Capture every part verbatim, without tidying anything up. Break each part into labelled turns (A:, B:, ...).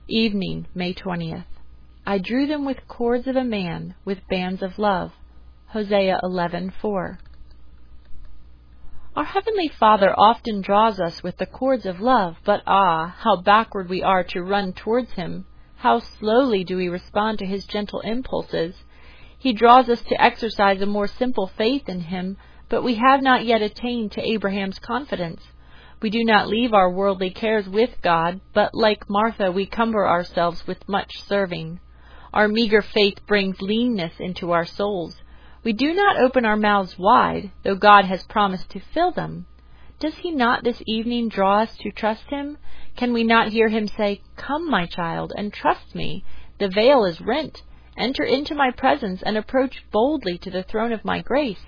A: Evening, May twentieth. I drew them with cords of a man, with bands of love. Hosea eleven four. Our Heavenly Father often draws us with the cords of love, but ah, how backward we are to run towards Him! How slowly do we respond to His gentle impulses! He draws us to exercise a more simple faith in Him, but we have not yet attained to Abraham's confidence. We do not leave our worldly cares with God, but like Martha we cumber ourselves with much serving. Our meager faith brings leanness into our souls. We do not open our mouths wide, though God has promised to fill them. Does He not this evening draw us to trust Him? Can we not hear Him say, "Come, my child, and trust me. The veil is rent. Enter into my presence and approach boldly to the throne of my grace.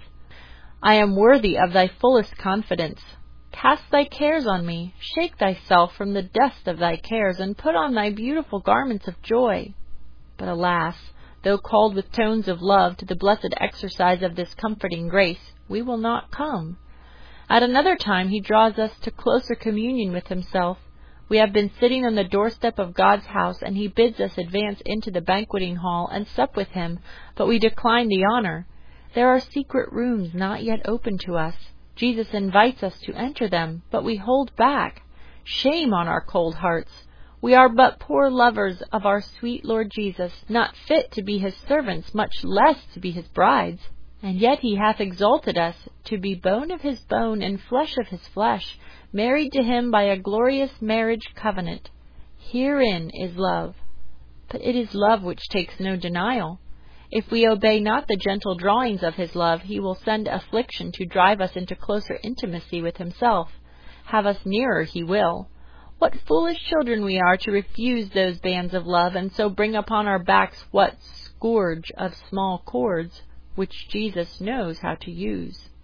A: I am worthy of thy fullest confidence. Cast thy cares on me. Shake thyself from the dust of thy cares, and put on thy beautiful garments of joy." But alas, though called with tones of love to the blessed exercise of this comforting grace, we will not come. At another time He draws us to closer communion with Himself. We have been sitting on the doorstep of God's house, and He bids us advance into the banqueting hall and sup with Him, but we decline the honor. There are secret rooms not yet open to us. Jesus invites us to enter them, but we hold back. Shame on our cold hearts! We are but poor lovers of our sweet Lord Jesus, not fit to be His servants, much less to be His brides. And yet He hath exalted us to be bone of His bone and flesh of His flesh, married to Him by a glorious marriage covenant. Herein is love. But it is love which takes no denial. If we obey not the gentle drawings of His love, He will send affliction to drive us into closer intimacy with Himself. Have us nearer He will. What foolish children we are to refuse those bands of love, and so bring upon our backs what scourge of small cords, which Jesus knows how to use.